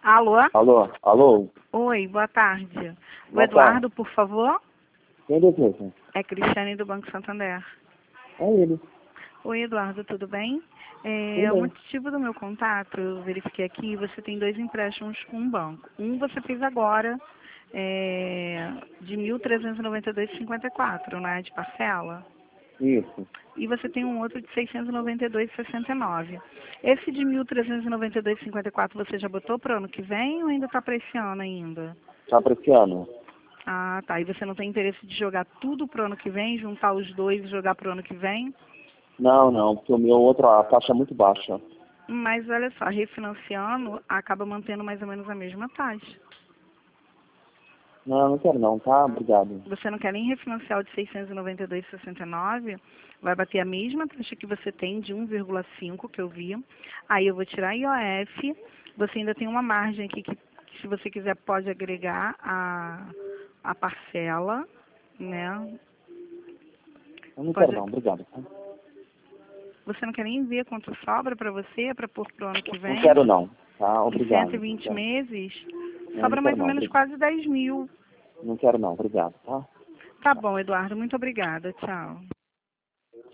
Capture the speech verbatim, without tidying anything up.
Alô? Alô? Alô? Oi, boa tarde. O Boa Eduardo, tarde. por favor? Quem deseja? É Cristiane do Banco Santander. É ele. Oi, Eduardo, tudo bem? É, Tudo o bem. motivo do meu contato, eu verifiquei aqui, você tem dois empréstimos com um banco. Um você fez agora, é, de mil trezentos e noventa e dois vírgula cinquenta e quatro, né, de parcela. Isso. E você tem um outro de seiscentos e noventa e dois vírgula sessenta e nove. Esse de mil trezentos e noventa e dois vírgula cinquenta e quatro você já botou para o ano que vem ou ainda está para esse ano ainda? Tá para esse ano? Ah, tá. E você não tem interesse de jogar tudo pro ano que vem, juntar os dois e jogar pro ano que vem? Não, não, porque o meu outro, a taxa é muito baixa. Mas olha só, refinanciando acaba mantendo mais ou menos a mesma taxa. Não, não quero não, tá? Obrigado. Você não quer nem refinanciar o de seiscentos e noventa e dois vírgula sessenta e nove? Vai bater a mesma taxa que você tem de um vírgula cinco que eu vi. Aí eu vou tirar I O F. Você ainda tem uma margem aqui que, que se você quiser, pode agregar a, a parcela, né? Eu não quero Pode, não, obrigado. Tá? você não quer nem ver quanto sobra para você, para pôr pro ano que Não vem? quero não, tá? Em Obrigado. cento e Não vinte quero meses, não, não sobra quero mais ou não, menos obrigado. quase dez mil. Não quero não, obrigado, tá? Tá bom, Eduardo, muito obrigada. Tchau.